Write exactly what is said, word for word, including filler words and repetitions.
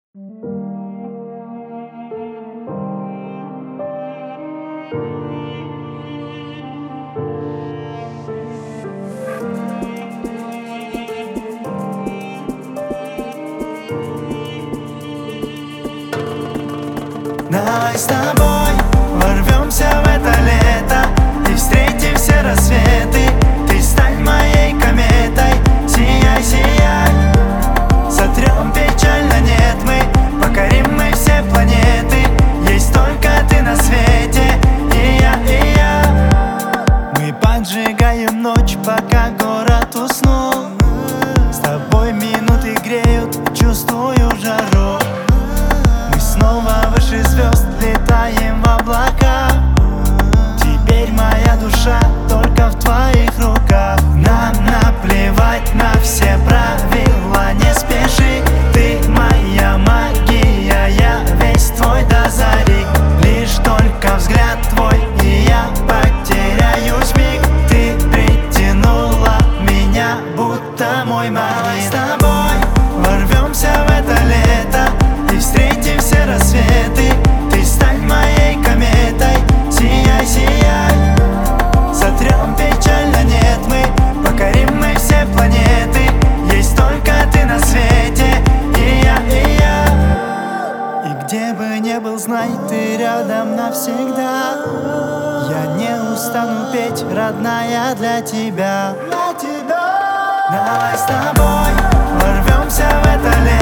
Давай с тобой ворвемся в это лето и встретим все рассветы. Ты стань моей кометой, сияй, сияй. Сотрем печаль на нет, мы покорим мы все планеты. Есть только ты на свете, и я, и я. Мы поджигаем ночь, пока город уснул. С тобой минуты греют, чувствую жару. Снова выше звезд летаем в облака. Теперь моя душа только в твоих руках. Нам наплевать на все правила, не спеши. Ты моя магия, я весь твой до зари. Лишь только взгляд твой, и я потеряюсь миг. Ты притянула меня, будто мой магнит. Давай с тобой ворвемся в это лето и встретим все рассветы. Ты стань моей кометой, сияй, сияй. Сотрем печаль на нет, мы покорим мы все планеты. Есть только ты на свете, и я, и я. И где бы ни был, знай, ты рядом навсегда. Я не устану петь, родная, для тебя, для тебя. Давай с тобой ворвемся в это лето